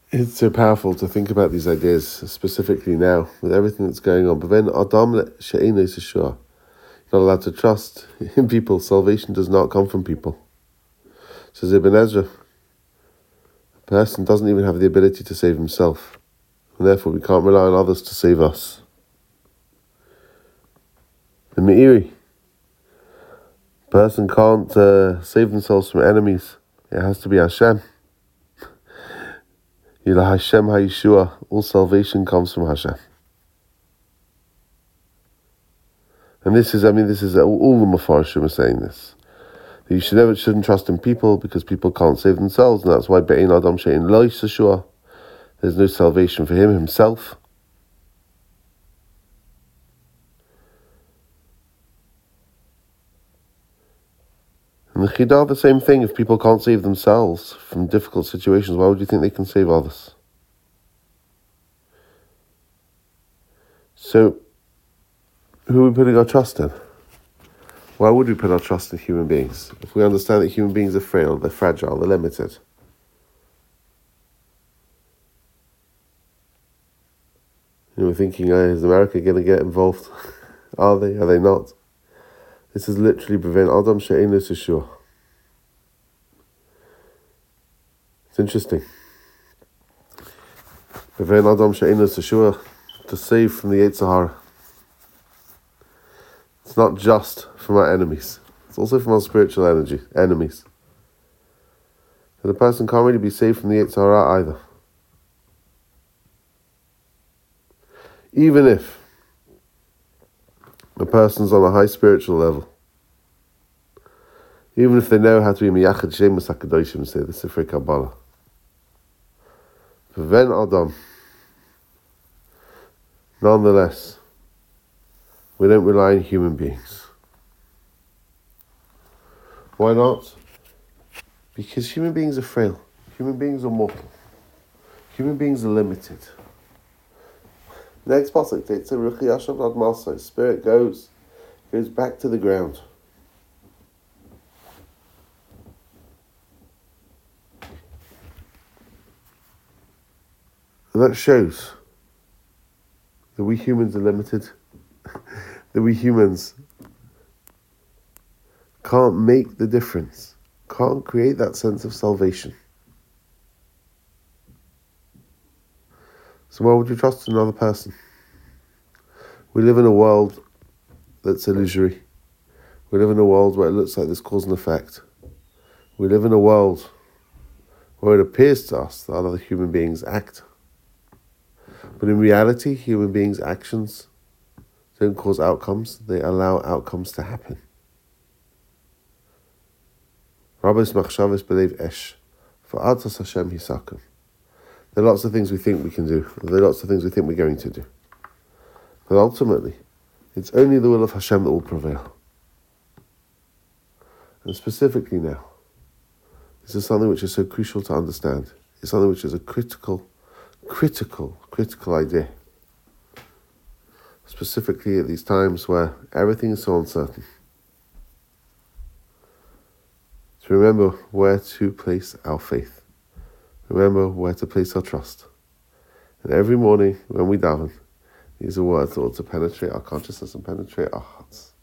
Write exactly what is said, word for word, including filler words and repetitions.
It's so powerful to think about these ideas, specifically now, with everything that's going on. But then Adam she'eino yeshua. You're not allowed to trust in people. Salvation does not come from people. Says Ibn Ezra, a person doesn't even have the ability to save himself. And therefore we can't rely on others to save us. The Meiri, a person can't uh, save themselves from enemies. It has to be Hashem. Yila Hashem HaYeshua, all salvation comes from Hashem. And this is, I mean, this is, all the Mefarshim are saying this. That you should never, shouldn't trust in people because people can't save themselves, and that's why Be'ein Adam She'ein Lo Yeshua, there's no salvation for him himself. And the Chidah, the same thing. If people can't save themselves from difficult situations, why would you think they can save others? So, who are we putting our trust in? Why would we put our trust in human beings? If we understand that human beings are frail, they're fragile, they're limited. You know, we're thinking, oh, is America going to get involved? Are they? Are they not? This is literally prevent Adam she'eino yeshua. It's interesting. Prevent Adam she'eino yeshua, to save from the Yetzer Hara. It's not just from our enemies. It's also from our spiritual energy enemies. And the person can't really be saved from the Yetzer Hara either. Even if a person's on a high spiritual level, even if they know how to be miyachad shemus hakadoshim, say the Sifrei Kabbalah, prevent Adam, nonetheless, we don't rely on human beings. Why not? Because human beings are frail. Human beings are mortal. Human beings are limited. Next pasuk, it's a ruchi yashav ad malsa. Spirit goes, goes back to the ground. And that shows that we humans are limited. That we humans can't make the difference, can't create that sense of salvation. So why would you trust another person? We live in a world that's illusory. We live in a world where it looks like there's cause and effect. We live in a world where it appears to us that other human beings act. But in reality, human beings' actions don't cause outcomes, they allow outcomes to happen. Rabbis machshavos belev esh, v'atos Hashem hisakum. There are lots of things we think we can do. There are lots of things we think we're going to do. But ultimately, it's only the will of Hashem that will prevail. And specifically now, this is something which is so crucial to understand. It's something which is a critical, critical, critical idea. Specifically at these times where everything is so uncertain. To remember where to place our faith. Remember where to place our trust. And every morning when we daven, these are words that ought to penetrate our consciousness and penetrate our hearts.